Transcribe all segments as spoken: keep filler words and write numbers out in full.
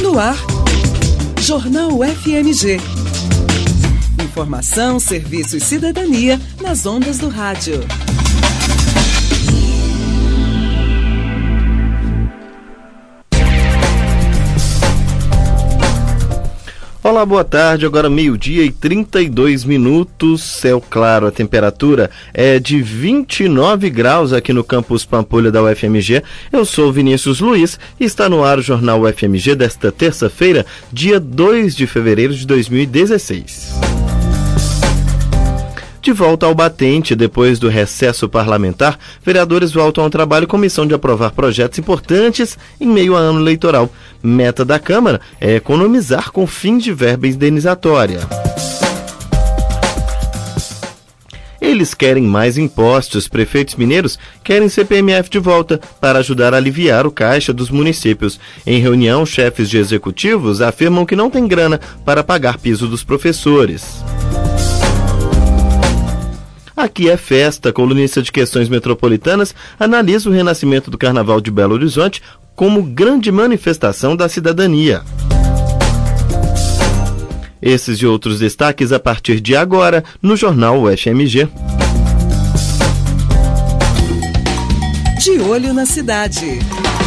No ar, Jornal F M G. Informação, serviço e cidadania nas ondas do rádio. Olá, boa tarde, agora meio-dia e trinta e dois minutos, céu claro, a temperatura é de vinte e nove graus aqui no campus Pampulha da U F M G. Eu sou Vinícius Luiz e está no ar o Jornal U F M G desta terça-feira, dia dois de fevereiro de dois mil e dezesseis. De volta ao batente, depois do recesso parlamentar, vereadores voltam ao trabalho com missão de aprovar projetos importantes em meio a ano eleitoral. Meta da Câmara é economizar com fins de verba indenizatória. Eles querem mais impostos. Prefeitos mineiros querem C P M F de volta para ajudar a aliviar o caixa dos municípios. Em reunião, chefes de executivos afirmam que não tem grana para pagar piso dos professores. Aqui é festa. Colunista de questões metropolitanas analisa o renascimento do Carnaval de Belo Horizonte como grande manifestação da cidadania. Esses e outros destaques a partir de agora no Jornal U F M G. De olho na cidade.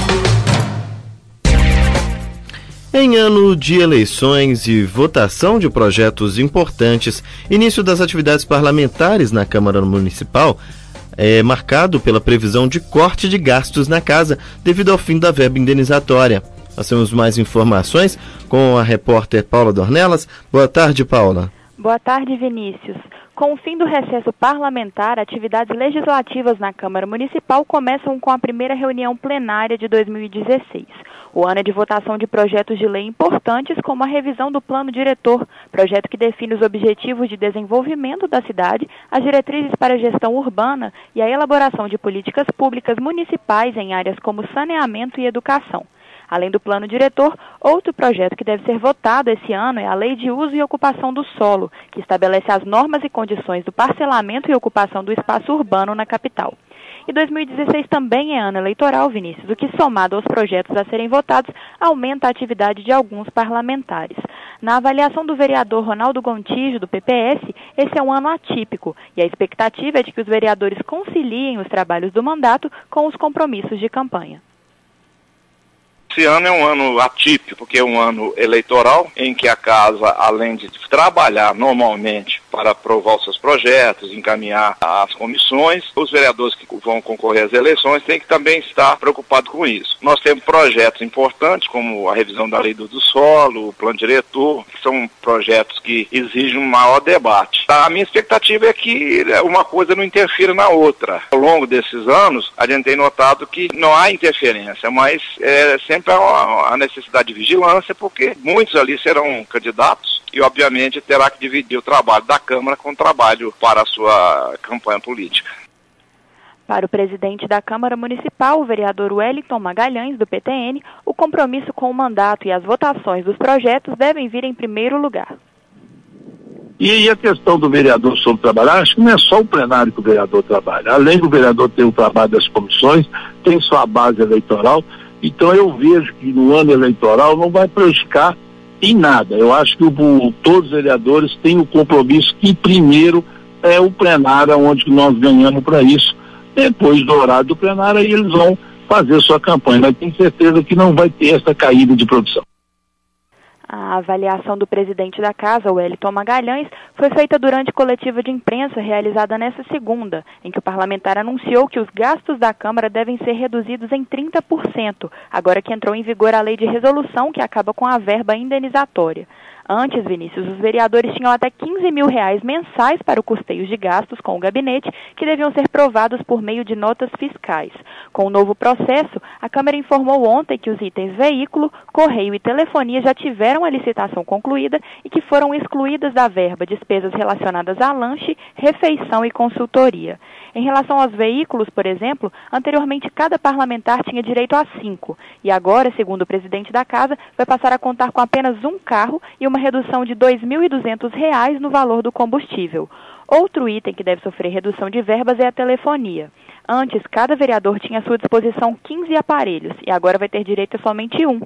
Em ano de eleições e votação de projetos importantes, início das atividades parlamentares na Câmara Municipal é marcado pela previsão de corte de gastos na casa devido ao fim da verba indenizatória. Nós temos mais informações com a repórter Paula Dornelas. Boa tarde, Paula. Boa tarde, Vinícius. Com o fim do recesso parlamentar, atividades legislativas na Câmara Municipal começam com a primeira reunião plenária de dois mil e dezesseis. O ano é de votação de projetos de lei importantes, como a revisão do Plano Diretor, projeto que define os objetivos de desenvolvimento da cidade, as diretrizes para a gestão urbana e a elaboração de políticas públicas municipais em áreas como saneamento e educação. Além do plano diretor, outro projeto que deve ser votado esse ano é a Lei de Uso e Ocupação do Solo, que estabelece as normas e condições do parcelamento e ocupação do espaço urbano na capital. E dois mil e dezesseis também é ano eleitoral, Vinícius, o que, somado aos projetos a serem votados, aumenta a atividade de alguns parlamentares. Na avaliação do vereador Ronaldo Gontijo, do P P S, esse é um ano atípico, e a expectativa é de que os vereadores conciliem os trabalhos do mandato com os compromissos de campanha. Esse ano é um ano atípico, porque é um ano eleitoral, em que a Casa, além de trabalhar normalmente para aprovar os seus projetos, encaminhar as comissões, os vereadores que vão concorrer às eleições têm que também estar preocupados com isso. Nós temos projetos importantes, como a revisão da Lei do Solo, o Plano Diretor, que são projetos que exigem um maior debate. A minha expectativa é que uma coisa não interfira na outra. Ao longo desses anos, a gente tem notado que não há interferência, mas é sempre a necessidade de vigilância, porque muitos ali serão candidatos e, obviamente, terá que dividir o trabalho da Câmara com o trabalho para a sua campanha política. Para o presidente da Câmara Municipal, o vereador Wellington Magalhães, do P T N, o compromisso com o mandato e as votações dos projetos devem vir em primeiro lugar. E a questão do vereador sobre trabalhar, acho que não é só o plenário que o vereador trabalha. Além do vereador ter o trabalho das comissões, tem sua base eleitoral. Então eu vejo que no ano eleitoral não vai prejudicar em nada. Eu acho que o, todos os vereadores têm o compromisso que primeiro é o plenário, onde nós ganhamos para isso. Depois do horário do plenário, aí eles vão fazer sua campanha. Mas tenho certeza que não vai ter essa caída de produção. A avaliação do presidente da Casa, Wellington Magalhães, foi feita durante coletiva de imprensa realizada nesta segunda, em que o parlamentar anunciou que os gastos da Câmara devem ser reduzidos em trinta por cento, agora que entrou em vigor a lei de resolução que acaba com a verba indenizatória. Antes, Vinícius, os vereadores tinham até quinze mil reais mensais para o custeio de gastos com o gabinete, que deviam ser provados por meio de notas fiscais. Com o novo processo, a Câmara informou ontem que os itens veículo, correio e telefonia já tiveram a licitação concluída e que foram excluídas da verba despesas relacionadas a lanche, refeição e consultoria. Em relação aos veículos, por exemplo, anteriormente cada parlamentar tinha direito a cinco, e agora, segundo o presidente da Casa, vai passar a contar com apenas um carro e uma redução de dois mil e duzentos reais no valor do combustível. Outro item que deve sofrer redução de verbas é a telefonia. Antes, cada vereador tinha à sua disposição quinze aparelhos, e agora vai ter direito a somente um.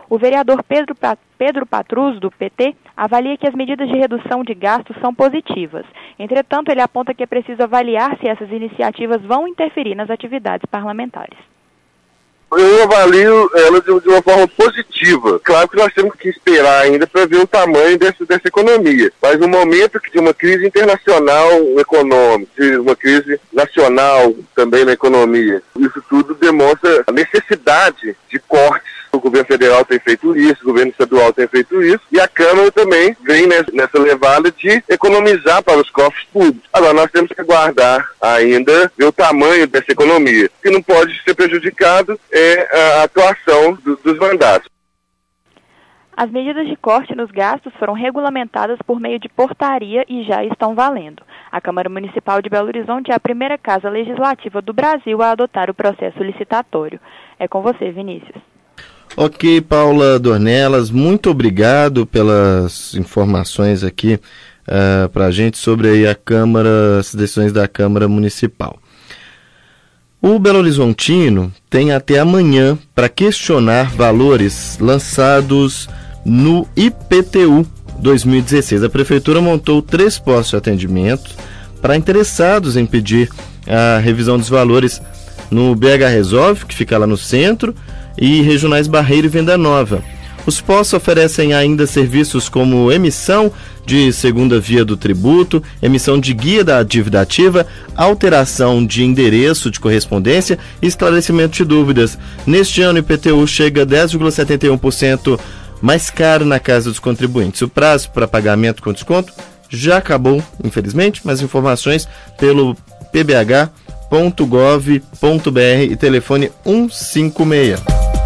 O vereador Pedro, Pedro Patrus, do P T, avalia que as medidas de redução de gastos são positivas. Entretanto, ele aponta que é preciso avaliar se essas iniciativas vão interferir nas atividades parlamentares. Eu avalio ela de, de uma forma positiva. Claro que nós temos que esperar ainda para ver o tamanho dessa, dessa economia. Mas no momento de uma crise internacional econômica, de uma crise nacional também na economia, isso tudo demonstra a necessidade de cortes. O governo federal tem feito isso, o governo estadual tem feito isso, e a Câmara também vem nessa, nessa levada de economizar para os cofres públicos. Agora, nós temos que aguardar ainda ver o tamanho dessa economia. O que não pode ser prejudicado é a atuação do, dos mandatos. As medidas de corte nos gastos foram regulamentadas por meio de portaria e já estão valendo. A Câmara Municipal de Belo Horizonte é a primeira casa legislativa do Brasil a adotar o processo licitatório. É com você, Vinícius. Ok, Paula Dornelas, muito obrigado pelas informações aqui uh, para a gente sobre aí a Câmara, as decisões da Câmara Municipal. O Belo Horizontino tem até amanhã para questionar valores lançados no I P T U dois mil e dezesseis. A Prefeitura montou três postos de atendimento para interessados em pedir a revisão dos valores no B H Resolve, que fica lá no centro, e regionais Barreiro e Venda Nova. Os postos oferecem ainda serviços como emissão de segunda via do tributo, emissão de guia da dívida ativa, alteração de endereço de correspondência e esclarecimento de dúvidas. Neste ano, o I P T U chega a dez vírgula setenta e um por cento mais caro na casa dos contribuintes. O prazo para pagamento com desconto já acabou, infelizmente, mas informações pelo p b h ponto gov ponto b r e telefone um cinco seis.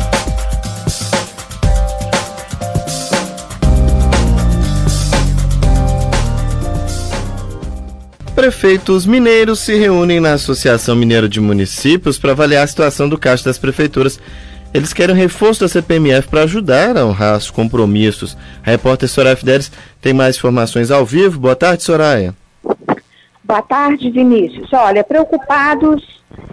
Prefeitos mineiros se reúnem na Associação Mineira de Municípios para avaliar a situação do caixa das prefeituras. Eles querem um reforço da C P M F para ajudar a honrar os compromissos. A repórter Soraya Fidelis tem mais informações ao vivo. Boa tarde, Soraya. Boa tarde, Vinícius. Olha, preocupados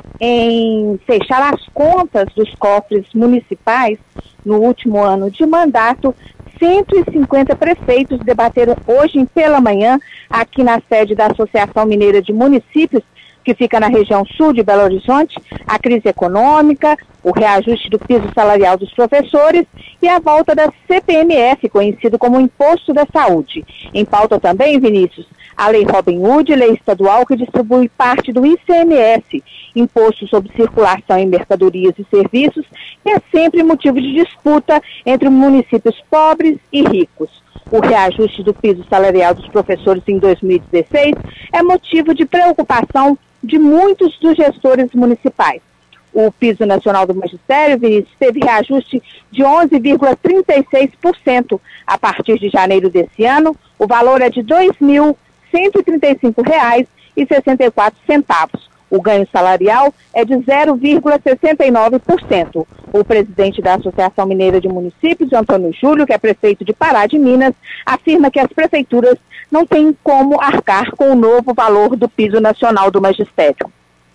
em fechar as contas dos cofres municipais no último ano de mandato, cento e cinquenta prefeitos debateram hoje pela manhã aqui na sede da Associação Mineira de Municípios, que fica na região sul de Belo Horizonte, a crise econômica, o reajuste do piso salarial dos professores e a volta da C P M F, conhecido como Imposto da Saúde. Em pauta também, Vinícius, a Lei Robin Hood, lei estadual que distribui parte do I C M S, Imposto sobre Circulação em Mercadorias e Serviços, que é sempre motivo de disputa entre municípios pobres e ricos. O reajuste do piso salarial dos professores em dois mil e dezesseis é motivo de preocupação de muitos dos gestores municipais. O piso nacional do magistério, Vinícius, teve reajuste de onze vírgula trinta e seis por cento a partir de janeiro desse ano. O valor é de dois mil cento e trinta e cinco reais e sessenta e quatro centavos. O ganho salarial é de zero vírgula sessenta e nove por cento. O presidente da Associação Mineira de Municípios, Antônio Júlio, que é prefeito de Pará de Minas, afirma que as prefeituras não têm como arcar com o novo valor do piso nacional do magistério.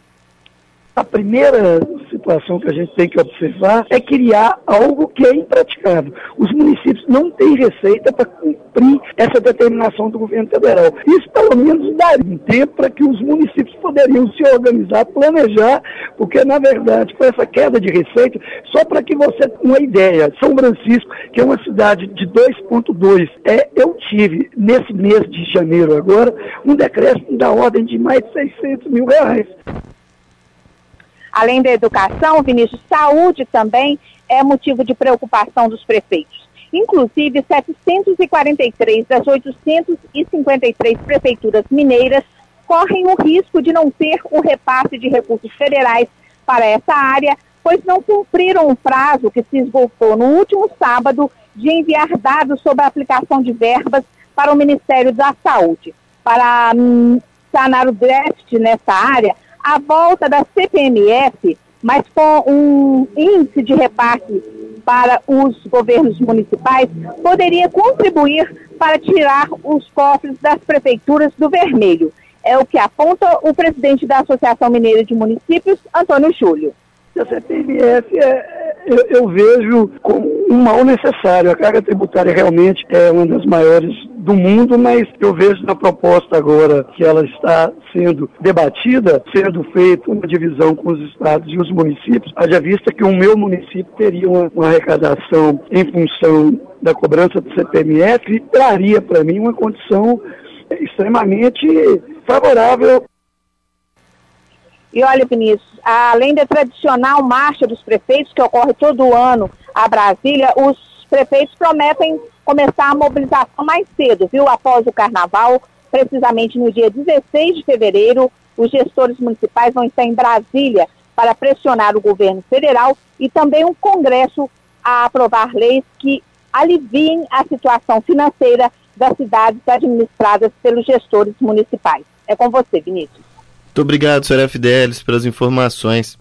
A primeira situação que a gente tem que observar é criar algo que é impraticável. Os municípios não têm receita para cumprir essa determinação do governo federal. Isso, pelo menos, daria um tempo para que os municípios poderiam se organizar, planejar, porque, na verdade, com essa queda de receita, só para que você tenha uma ideia, São Francisco, que é uma cidade de dois vírgula dois, é, eu tive, nesse mês de janeiro agora, um decréscimo da ordem de mais de seiscentos mil reais. Além da educação, Vinícius, saúde também é motivo de preocupação dos prefeitos. Inclusive, setecentos e quarenta e três das oitocentas e cinquenta e três prefeituras mineiras correm o risco de não ter o repasse de recursos federais para essa área, pois não cumpriram o prazo que se esgotou no último sábado de enviar dados sobre a aplicação de verbas para o Ministério da Saúde. Para hum, sanar o déficit nessa área, a volta da C P M F, mas com um índice de repasse para os governos municipais, poderia contribuir para tirar os cofres das prefeituras do vermelho. É o que aponta o presidente da Associação Mineira de Municípios, Antônio Júlio. A C P M F, é, eu, eu vejo como um mal necessário. A carga tributária realmente é uma das maiores do mundo, mas eu vejo na proposta agora que ela está sendo debatida, sendo feita uma divisão com os estados e os municípios, haja vista que o meu município teria uma, uma arrecadação em função da cobrança do C P M F, e traria para mim uma condição extremamente favorável. E olha, Vinícius, além da tradicional marcha dos prefeitos, que ocorre todo ano a Brasília, os prefeitos prometem começar a mobilização mais cedo, viu? Após o carnaval, precisamente no dia dezesseis de fevereiro, os gestores municipais vão estar em Brasília para pressionar o governo federal e também o Congresso a aprovar leis que aliviem a situação financeira das cidades administradas pelos gestores municipais. É com você, Vinícius. Muito obrigado, senhora Fidelis, pelas informações.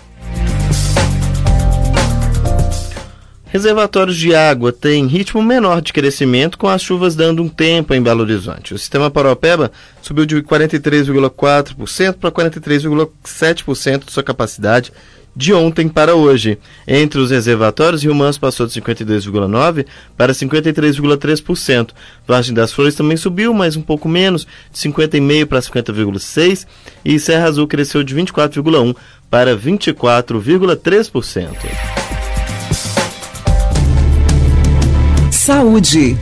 Reservatórios de água têm ritmo menor de crescimento, com as chuvas dando um tempo em Belo Horizonte. O sistema Paraopeba subiu de quarenta e três vírgula quatro por cento para quarenta e três vírgula sete por cento de sua capacidade de ontem para hoje. Entre os reservatórios, Rio Manso passou de cinquenta e dois vírgula nove por cento para cinquenta e três vírgula três por cento. Vargem das Flores também subiu, mas um pouco menos, de cinquenta vírgula cinco por cento para cinquenta vírgula seis por cento. E Serra Azul cresceu de vinte e quatro vírgula um por cento para vinte e quatro vírgula três por cento. Saúde.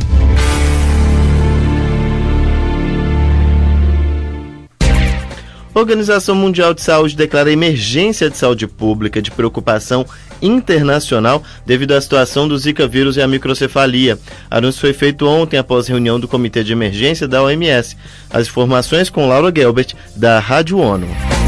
A Organização Mundial de Saúde declara emergência de saúde pública de preocupação internacional devido à situação do Zika vírus e à microcefalia. O anúncio foi feito ontem após reunião do Comitê de Emergência da O M S. As informações com Laura Gelbert, da Rádio ONU.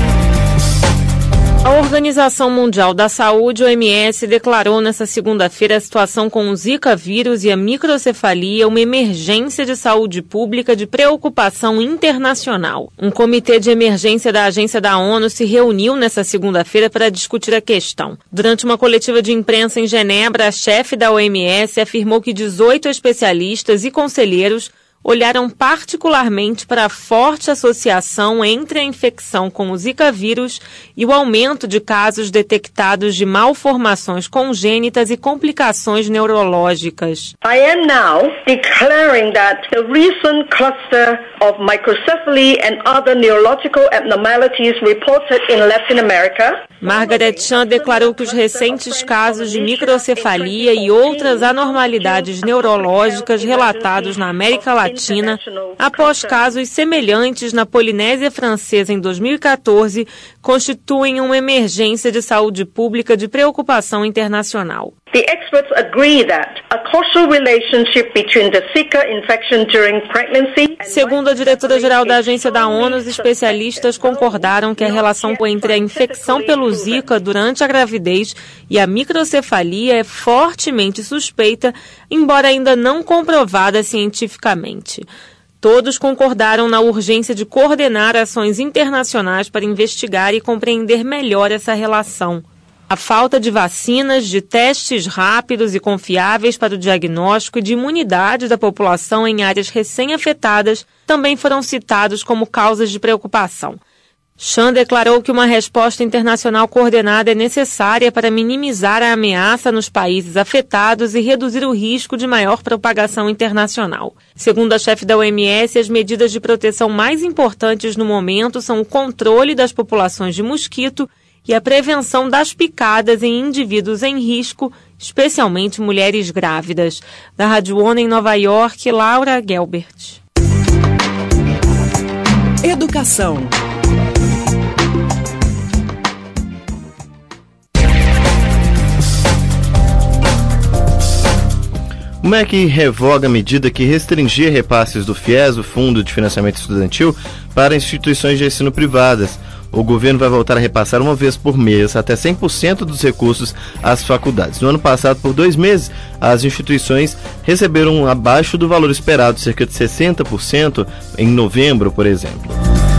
A Organização Mundial da Saúde, O M S, declarou nesta segunda-feira a situação com o Zika vírus e a microcefalia uma emergência de saúde pública de preocupação internacional. Um comitê de emergência da Agência da ONU se reuniu nesta segunda-feira para discutir a questão. Durante uma coletiva de imprensa em Genebra, a chefe da O M S afirmou que dezoito especialistas e conselheiros olharam particularmente para a forte associação entre a infecção com o Zika vírus e o aumento de casos detectados de malformações congênitas e complicações neurológicas. I am now declaring that the recent cluster of microcephaly and other neurological abnormalities reported in Latin America. Margaret Chan declarou que os recentes casos de microcefalia e outras anormalidades neurológicas relatados na América Latina após casos semelhantes na Polinésia Francesa em dois mil e quatorze, constituem uma emergência de saúde pública de preocupação internacional. The experts agree that a causal relationship between the Zika infection during pregnancy. Segundo a diretora-geral da Agência da ONU, os especialistas concordaram que a relação entre a infecção pelo Zika durante a gravidez e a microcefalia é fortemente suspeita, embora ainda não comprovada cientificamente. Todos concordaram na urgência de coordenar ações internacionais para investigar e compreender melhor essa relação. A falta de vacinas, de testes rápidos e confiáveis para o diagnóstico e de imunidade da população em áreas recém-afetadas também foram citados como causas de preocupação. Chan declarou que uma resposta internacional coordenada é necessária para minimizar a ameaça nos países afetados e reduzir o risco de maior propagação internacional. Segundo a chefe da O M S, as medidas de proteção mais importantes no momento são o controle das populações de mosquito e a prevenção das picadas em indivíduos em risco, especialmente mulheres grávidas. Da Rádio ONU em Nova York, Laura Gelbert. Educação. O M E C revoga a medida que restringia repasses do FIES, o Fundo de Financiamento Estudantil, para instituições de ensino privadas. O governo vai voltar a repassar uma vez por mês até cem por cento dos recursos às faculdades. No ano passado, por dois meses, as instituições receberam abaixo do valor esperado, cerca de sessenta por cento em novembro, por exemplo.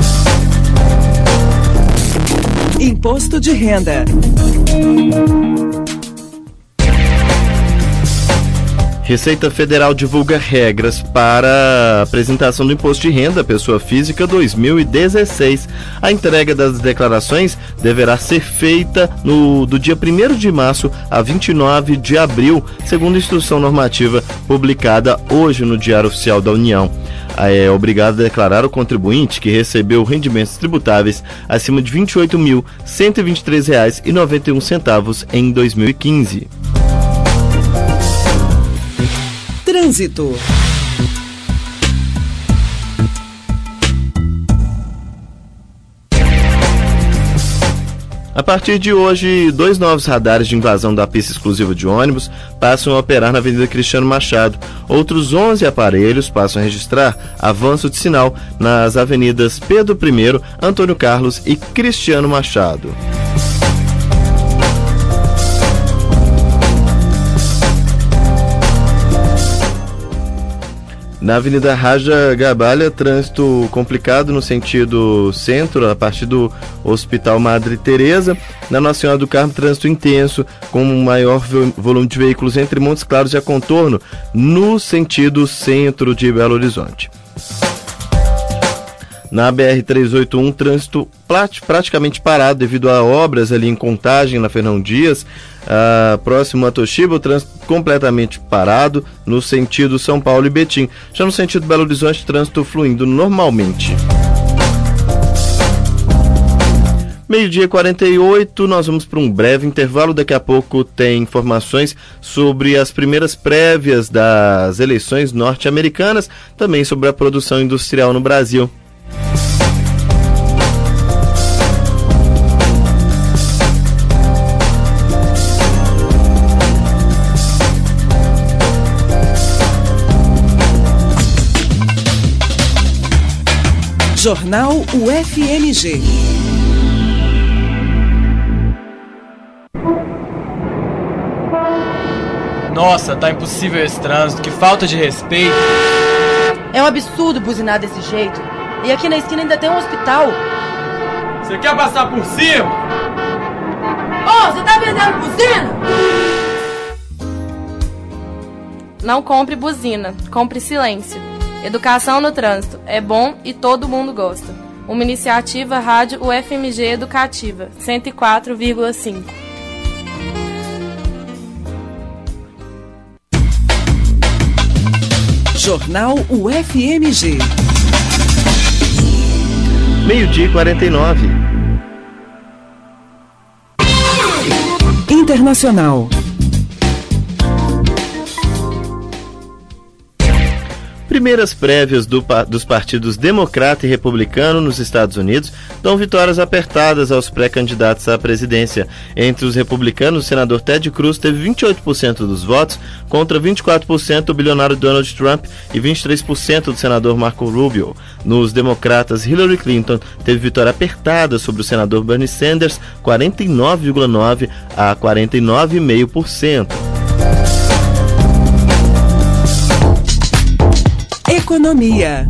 Imposto de renda. Receita Federal divulga regras para a apresentação do Imposto de Renda à Pessoa Física dois mil e dezesseis. A entrega das declarações deverá ser feita no, do dia primeiro de março a vinte e nove de abril, segundo instrução normativa publicada hoje no Diário Oficial da União. É obrigado a declarar o contribuinte que recebeu rendimentos tributáveis acima de vinte e oito mil cento e vinte e três reais e noventa e um centavos em dois mil e quinze. Trânsito. A partir de hoje, dois novos radares de invasão da pista exclusiva de ônibus passam a operar na Avenida Cristiano Machado. Outros onze aparelhos passam a registrar avanço de sinal nas avenidas Pedro Primeiro, Antônio Carlos e Cristiano Machado. Na Avenida Raja Gabalha, trânsito complicado no sentido centro, a partir do Hospital Madre Teresa. Na Nossa Senhora do Carmo, trânsito intenso, com um maior volume de veículos entre Montes Claros e a Contorno, no sentido centro de Belo Horizonte. Na B R trezentos e oitenta e um, trânsito praticamente parado devido a obras ali em Contagem, na Fernão Dias. Uh, próximo a Toshiba, o trânsito completamente parado no sentido São Paulo e Betim. Já no sentido Belo Horizonte, trânsito fluindo normalmente. Meio-dia e quarenta e oito, nós vamos para um breve intervalo. Daqui a pouco tem informações sobre as primeiras prévias das eleições norte-americanas, também sobre a produção industrial no Brasil. Jornal U F M G. Nossa, tá impossível esse trânsito, que falta de respeito. É um absurdo buzinar desse jeito. E aqui na esquina ainda tem um hospital. Você quer passar por cima? Ô, oh, você tá vendendo buzina? Não compre buzina, compre silêncio. Educação no trânsito é bom e todo mundo gosta. Uma iniciativa Rádio U F M G Educativa, cento e quatro vírgula cinco. Jornal U F M G. Meio-dia e quarenta e nove. Internacional. Primeiras prévias do, dos partidos democrata e republicano nos Estados Unidos dão vitórias apertadas aos pré-candidatos à presidência. Entre os republicanos, o senador Ted Cruz teve vinte e oito por cento dos votos, contra vinte e quatro por cento do bilionário Donald Trump e vinte e três por cento do senador Marco Rubio. Nos democratas, Hillary Clinton teve vitória apertada sobre o senador Bernie Sanders, quarenta e nove vírgula nove por cento a quarenta e nove vírgula cinco por cento. Economia.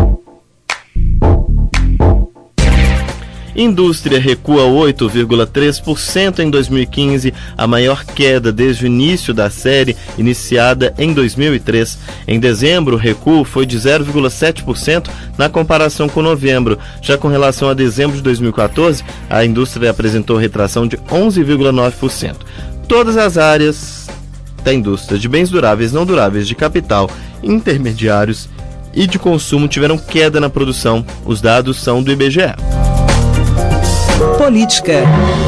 Indústria recua oito vírgula três por cento em dois mil e quinze, a maior queda desde o início da série, iniciada em dois mil e três. Em dezembro, o recuo foi de zero vírgula sete por cento na comparação com novembro. Já com relação a dezembro de dois mil e quatorze, a indústria apresentou retração de onze vírgula nove por cento. Todas as áreas da indústria de bens duráveis, não duráveis, de capital, intermediários e de consumo tiveram queda na produção. Os dados são do I B G E. Política.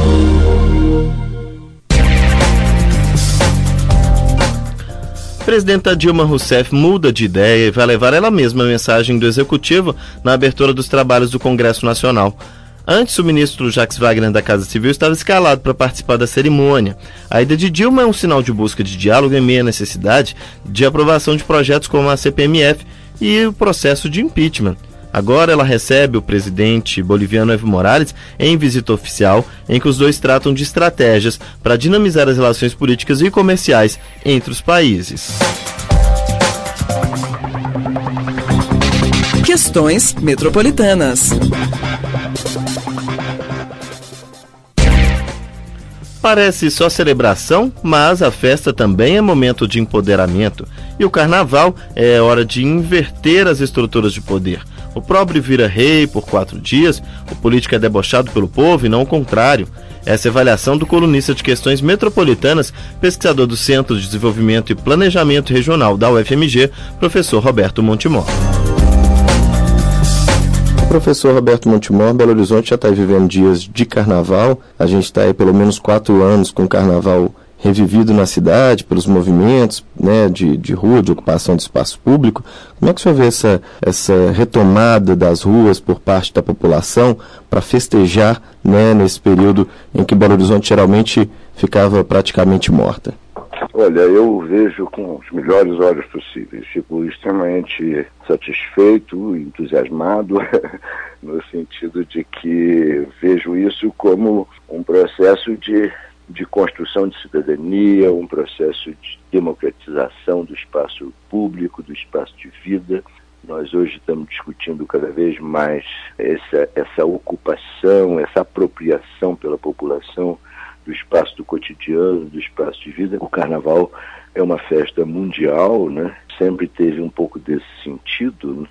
Presidenta Dilma Rousseff muda de ideia e vai levar ela mesma a mensagem do Executivo na abertura dos trabalhos do Congresso Nacional. Antes, o ministro Jacques Wagner da Casa Civil estava escalado para participar da cerimônia. A ida de Dilma é um sinal de busca de diálogo em meio à necessidade de aprovação de projetos como a C P M F e o processo de impeachment. Agora ela recebe o presidente boliviano Evo Morales em visita oficial, em que os dois tratam de estratégias para dinamizar as relações políticas e comerciais entre os países. Questões metropolitanas. parece só celebração, mas a festa também é momento de empoderamento. E o carnaval é hora de inverter as estruturas de poder. O pobre vira rei por quatro dias, o político é debochado pelo povo e não o contrário. Essa é a avaliação do colunista de questões metropolitanas, pesquisador do Centro de Desenvolvimento e Planejamento Regional da U F M G, professor Roberto Montemor. Professor Roberto Montemor, Belo Horizonte já está vivendo dias de carnaval. A gente está aí pelo menos quatro anos com o carnaval revivido na cidade, pelos movimentos, né, de, de rua, de ocupação de espaço público. Como é que o senhor vê essa, essa retomada das ruas por parte da população para festejar, né, nesse período em que Belo Horizonte geralmente ficava praticamente morta? Olha, eu vejo com os melhores olhos possíveis. Fico extremamente satisfeito, entusiasmado, no sentido de que vejo isso como um processo de, de construção de cidadania, um processo de democratização do espaço público, do espaço de vida. Nós hoje estamos discutindo cada vez mais essa, essa ocupação, essa apropriação pela população do espaço do cotidiano, do espaço de vida. O carnaval é uma festa mundial, né? Sempre teve um pouco desse sentido, né?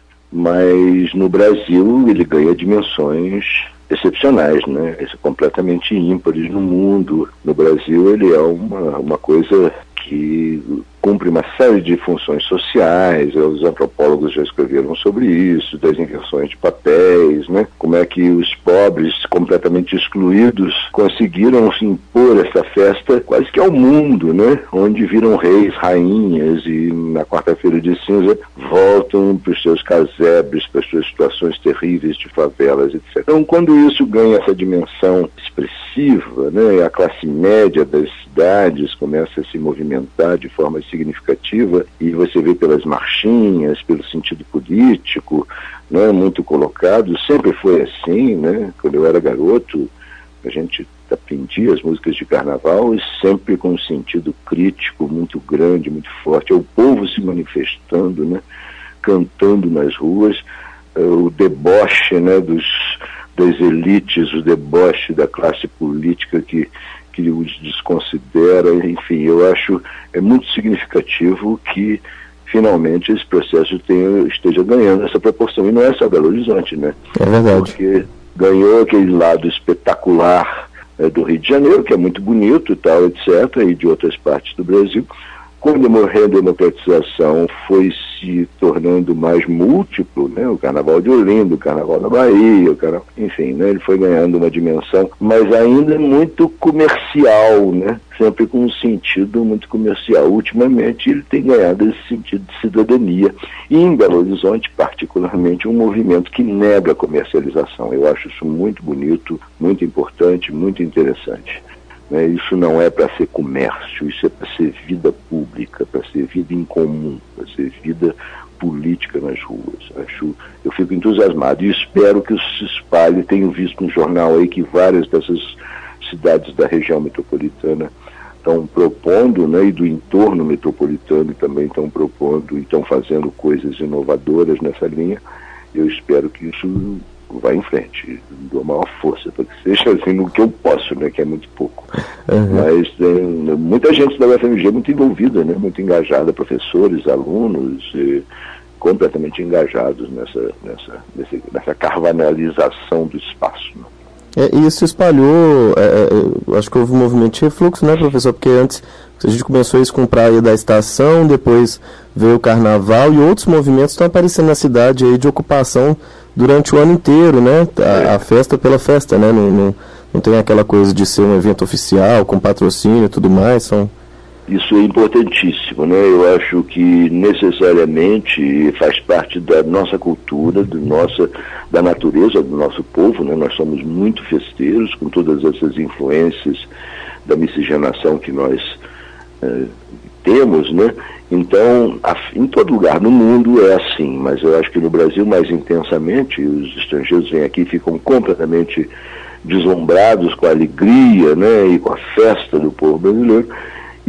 Mas no Brasil ele ganha dimensões excepcionais, né? É completamente ímpares no mundo. No Brasil ele é uma, uma coisa que cumpre uma série de funções sociais. Os antropólogos já escreveram sobre isso, das inversões de papéis, né? Como é que os pobres, completamente excluídos, conseguiram se impor essa festa quase que ao mundo, né? Onde viram reis, rainhas e na quarta-feira de cinza voltam para os seus casebres, para as suas situações terríveis de favelas, etcétera. Então, quando isso ganha essa dimensão expressiva, né? A classe média das cidades começa a se movimentar de forma significativa, e você vê pelas marchinhas, pelo sentido político, né, muito colocado. Sempre foi assim, né? Quando eu era garoto, a gente aprendia as músicas de carnaval e sempre com um sentido crítico muito grande, muito forte. É o povo se manifestando, né, cantando nas ruas, uh, o deboche, né, dos, das elites, o deboche da classe política que que os desconsidera. Enfim, eu acho é muito significativo que finalmente esse processo tenha, esteja ganhando essa proporção, e não é só Belo Horizonte, né? É verdade. Porque ganhou aquele lado espetacular, é, do Rio de Janeiro, que é muito bonito e tal, etcétera, e de outras partes do Brasil. Quando morreu a democratização, foi se tornando mais múltiplo, né? O Carnaval de Olinda, o Carnaval da Bahia, o carnaval, enfim, né? Ele foi ganhando uma dimensão, mas ainda muito comercial, né? Sempre com um sentido muito comercial. Ultimamente ele tem ganhado esse sentido de cidadania, e em Belo Horizonte, particularmente, um movimento que nega a comercialização. Eu acho isso muito bonito, muito importante, muito interessante. Isso não é para ser comércio, isso é para ser vida pública, para ser vida em comum, para ser vida política nas ruas. Acho, eu fico entusiasmado e espero que isso se espalhe. Tenho visto no jornal aí que várias dessas cidades da região metropolitana estão propondo, né, e do entorno metropolitano também estão propondo e estão fazendo coisas inovadoras nessa linha. Eu espero que isso vai em frente, dou a maior força para que seja assim no que eu posso, né, que é muito pouco. Uhum. Mas tem muita gente da U F M G muito envolvida, né, muito engajada, professores, alunos, e, completamente engajados nessa, nessa, nessa, nessa carnavalização do espaço, né? É, e isso se espalhou, é, acho que houve um movimento de refluxo, né, professor? Porque antes a gente começou isso com Praia da Estação, depois veio o Carnaval, e outros movimentos estão aparecendo na cidade aí de ocupação durante o ano inteiro, né? A, a festa pela festa, né? Não, não, não tem aquela coisa de ser um evento oficial, com patrocínio e tudo mais. São... Isso é importantíssimo, né? Eu acho que necessariamente faz parte da nossa cultura, do nossa, da natureza do nosso povo, né? Nós somos muito festeiros, com todas essas influências da miscigenação que nós eh, temos, né? Então, a, em todo lugar no mundo é assim, mas eu acho que no Brasil mais intensamente. Os estrangeiros vêm aqui e ficam completamente deslumbrados com a alegria, né, e com a festa do povo brasileiro.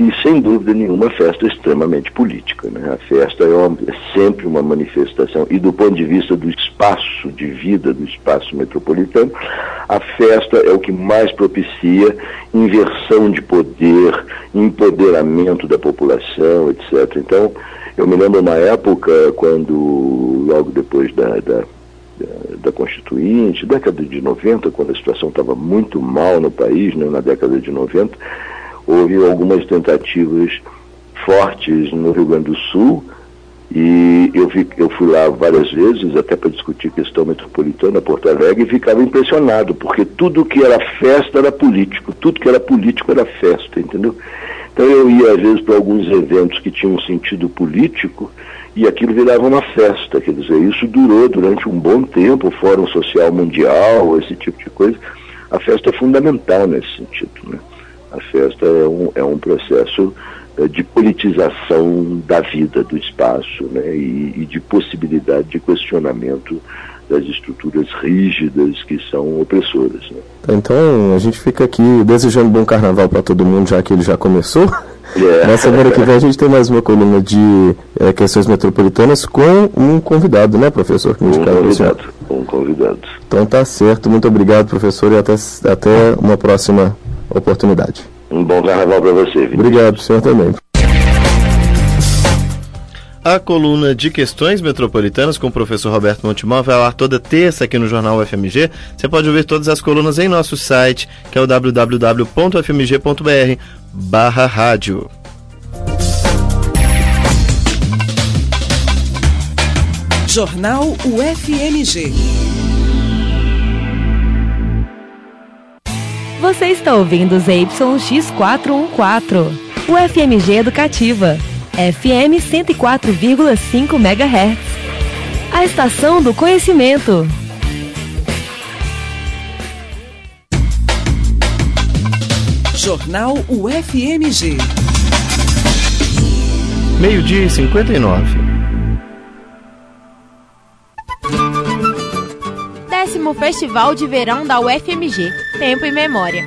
e, sem dúvida nenhuma, a festa é extremamente política, né? A festa é, uma, é sempre uma manifestação, e do ponto de vista do espaço de vida, do espaço metropolitano, a festa é o que mais propicia inversão de poder, empoderamento da população, etcétera. Então, eu me lembro uma época quando, logo depois da, da, da, da Constituinte, década de noventa, quando a situação estava muito mal no país, né, na década de noventa, houve algumas tentativas fortes no Rio Grande do Sul, e eu, vi, eu fui lá várias vezes, até para discutir questão metropolitana, Porto Alegre, e ficava impressionado, porque tudo que era festa era político, tudo que era político era festa, entendeu? Então eu ia às vezes para alguns eventos que tinham um sentido político, e aquilo virava uma festa, quer dizer, isso durou durante um bom tempo, o Fórum Social Mundial, esse tipo de coisa. A festa é fundamental nesse sentido, né? A festa é um, é um processo é, de politização da vida, do espaço, né? E, e de possibilidade de questionamento das estruturas rígidas que são opressoras, né? Então a gente fica aqui desejando bom carnaval para todo mundo, já que ele já começou. Yeah. Na semana que vem a gente tem mais uma coluna de é, questões metropolitanas com um convidado, né, professor? Um convidado, um convidado. Então tá certo, muito obrigado, professor, e até, até uma próxima oportunidade. Um bom carnaval para você, Vinícius. Obrigado, senhor também. A coluna de questões metropolitanas com o professor Roberto Montemor vai ao ar toda terça aqui no Jornal U F M G. Você pode ouvir todas as colunas em nosso site, que é o w w w ponto f m g ponto b r barra rádio. Jornal U F M G. Você está ouvindo Z Y X quatrocentos e quatorze, U F M G Educativa, F M cento e quatro vírgula cinco megahertz. A estação do conhecimento. Jornal U F M G. Meio-dia e cinquenta e nove. Décimo Festival de Verão da U F M G. Tempo e Memória.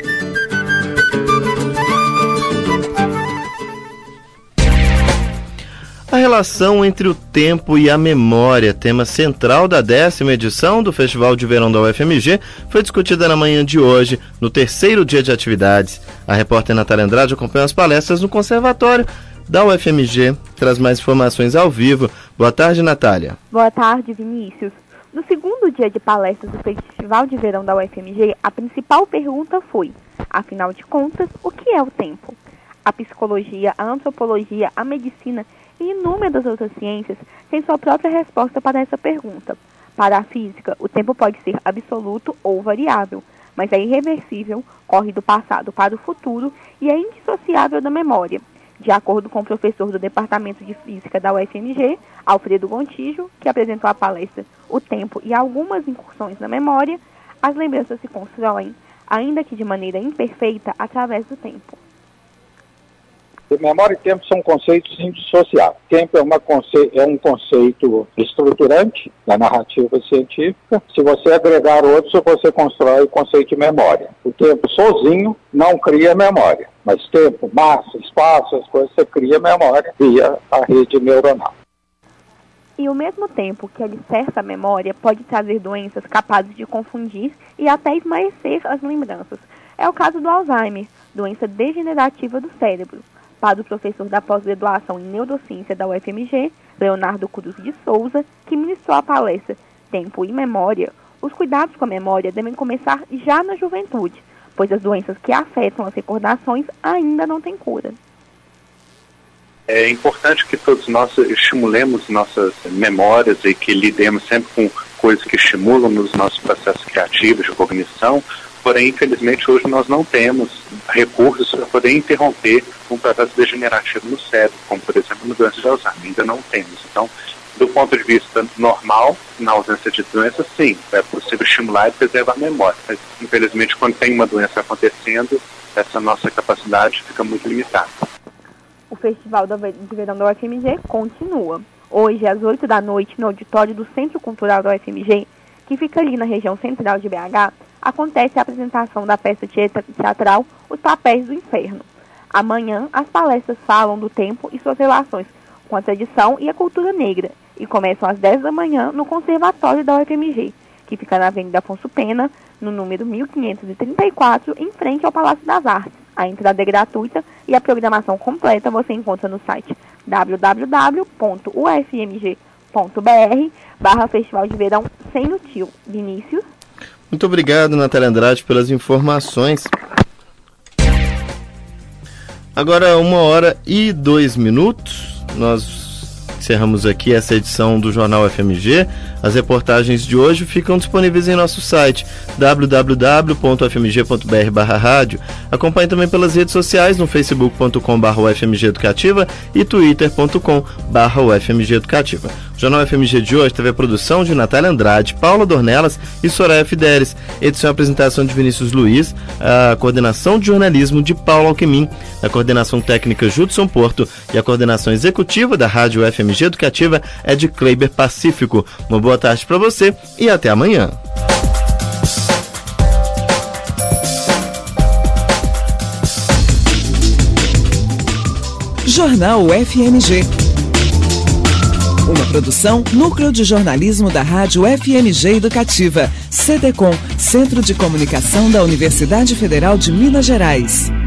A relação entre o tempo e a memória, tema central da décima edição do Festival de Verão da U F M G, foi discutida na manhã de hoje, no terceiro dia de atividades. A repórter Natália Andrade acompanhou as palestras no Conservatório da U F M G, traz mais informações ao vivo. Boa tarde, Natália. Boa tarde, Vinícius. No segundo dia de palestras do Festival de Verão da U F M G, a principal pergunta foi, afinal de contas, o que é o tempo? A psicologia, a antropologia, a medicina e inúmeras outras ciências têm sua própria resposta para essa pergunta. Para a física, o tempo pode ser absoluto ou variável, mas é irreversível, corre do passado para o futuro e é indissociável da memória. De acordo com o professor do Departamento de Física da U F M G, Alfredo Gontijo, que apresentou a palestra O Tempo e Algumas Incursões na Memória, as lembranças se constroem, ainda que de maneira imperfeita, através do tempo. Memória e tempo são conceitos indissociáveis. Tempo é, uma conce... é um conceito estruturante da narrativa científica. Se você agregar outros, você constrói o conceito de memória. O tempo sozinho não cria memória, mas tempo, massa, espaço, as coisas, você cria memória via a rede neuronal. E ao mesmo tempo que alicerça a memória, pode trazer doenças capazes de confundir e até esmaecer as lembranças. É o caso do Alzheimer, doença degenerativa do cérebro. Para o professor da pós-graduação em Neurociência da U F M G, Leonardo Cruz de Souza, que ministrou a palestra Tempo e Memória, os cuidados com a memória devem começar já na juventude, pois as doenças que afetam as recordações ainda não têm cura. É importante que todos nós estimulemos nossas memórias e que lidemos sempre com coisas que estimulam nos nossos processos criativos de cognição. Porém, infelizmente, hoje nós não temos recursos para poder interromper um processo degenerativo no cérebro, como, por exemplo, no doença de Alzheimer. Ainda não temos. Então, do ponto de vista normal, na ausência de doença, sim, é possível estimular e preservar a memória. Mas, infelizmente, quando tem uma doença acontecendo, essa nossa capacidade fica muito limitada. O Festival de Verão da U F M G continua. Hoje, às oito da noite, no auditório do Centro Cultural da U F M G, que fica ali na região central de B H, acontece a apresentação da peça teatral Os Papéis do Inferno. Amanhã, as palestras falam do tempo e suas relações com a tradição e a cultura negra e começam às dez da manhã no Conservatório da U F M G, que fica na Avenida Afonso Pena, no número mil quinhentos e trinta e quatro, em frente ao Palácio das Artes. A entrada é gratuita e a programação completa você encontra no site w w w ponto u f m g ponto b r barra Festival de Verão Sem o Tio. Vinícius. Muito obrigado, Natália Andrade, pelas informações. Agora, uma hora e dois minutos, nós encerramos aqui essa edição do Jornal F M G. As reportagens de hoje ficam disponíveis em nosso site w w w ponto f m g ponto b r barra rádio. Acompanhe também pelas redes sociais no facebook ponto com barra u f m g educativa e twitter ponto com barra u f m g educativa. O Jornal F M G de hoje teve a produção de Natália Andrade, Paula Dornelas e Soraya Fidelis, edição e apresentação de Vinícius Luiz, a coordenação de jornalismo de Paulo Alquimim, a coordenação técnica Judson Porto e a coordenação executiva da Rádio F M G Educativa é de Kleiber Pacífico. Uma boa tarde para você e até amanhã. Jornal F M G. Uma produção Núcleo de Jornalismo da Rádio F M G Educativa, C D C O M, Centro de Comunicação da Universidade Federal de Minas Gerais.